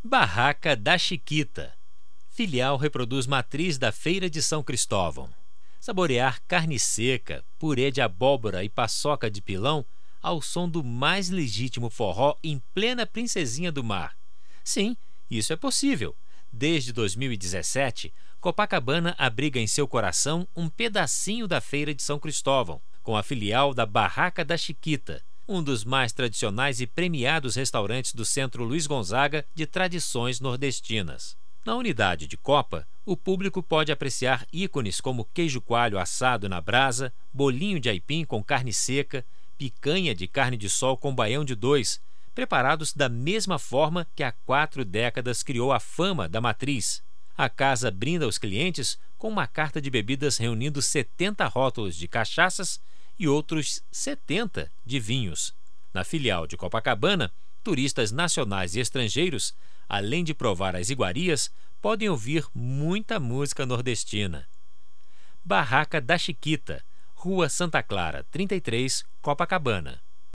Barraca da Chiquita. Filial reproduz matriz da Feira de São Cristóvão. Saborear carne seca, purê de abóbora e paçoca de pilão ao som do mais legítimo forró em plena Princesinha do Mar. Sim, isso é possível. Desde 2017, Copacabana abriga em seu coração um pedacinho da Feira de São Cristóvão, com a filial da Barraca da Chiquita, um dos mais tradicionais e premiados restaurantes do Centro Luiz Gonzaga de tradições nordestinas. Na unidade de Copa, o público pode apreciar ícones como queijo coalho assado na brasa, bolinho de aipim com carne seca, picanha de carne de sol com baião de dois, preparados da mesma forma que há 4 décadas criou a fama da matriz. A casa brinda os clientes com uma carta de bebidas reunindo 70 rótulos de cachaças e outros 70 de vinhos. Na filial de Copacabana, turistas nacionais e estrangeiros, além de provar as iguarias, podem ouvir muita música nordestina. Barraca da Chiquita, Rua Santa Clara, 33, Copacabana.